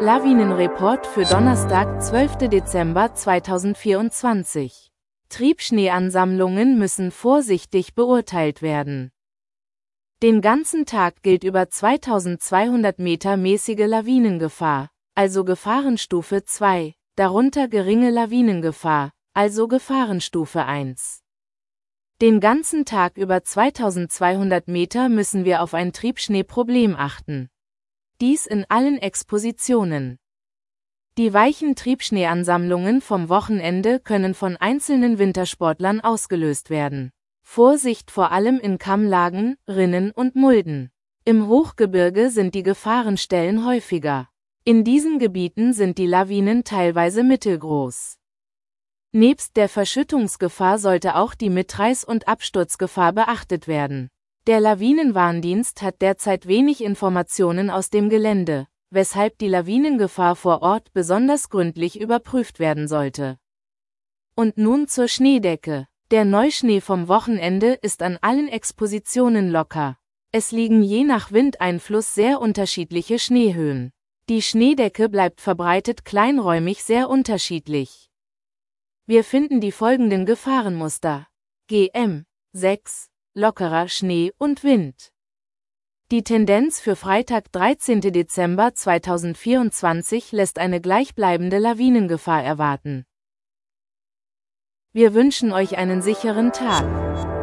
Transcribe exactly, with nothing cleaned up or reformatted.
Lawinenreport für Donnerstag, zwölften Dezember zweitausendvierundzwanzig. Triebschneeansammlungen müssen vorsichtig beurteilt werden. Den ganzen Tag gilt über zweitausendzweihundert Meter mäßige Lawinengefahr, also Gefahrenstufe zwei, darunter geringe Lawinengefahr, also Gefahrenstufe eins. Den ganzen Tag über zweitausendzweihundert Meter müssen wir auf ein Triebschneeproblem achten. Dies in allen Expositionen. Die weichen Triebschneeansammlungen vom Wochenende können von einzelnen Wintersportlern ausgelöst werden. Vorsicht vor allem in Kammlagen, Rinnen und Mulden. Im Hochgebirge sind die Gefahrenstellen häufiger. In diesen Gebieten sind die Lawinen teilweise mittelgroß. Nebst der Verschüttungsgefahr sollte auch die Mitreiß- und Absturzgefahr beachtet werden. Der Lawinenwarndienst hat derzeit wenig Informationen aus dem Gelände, weshalb die Lawinengefahr vor Ort besonders gründlich überprüft werden sollte. Und nun zur Schneedecke. Der Neuschnee vom Wochenende ist an allen Expositionen locker. Es liegen je nach Windeinfluss sehr unterschiedliche Schneehöhen. Die Schneedecke bleibt verbreitet kleinräumig sehr unterschiedlich. Wir finden die folgenden Gefahrenmuster. G M sechs. Lockerer Schnee und Wind. Die Tendenz für Freitag, dreizehnten Dezember zweitausendvierundzwanzig lässt eine gleichbleibende Lawinengefahr erwarten. Wir wünschen euch einen sicheren Tag.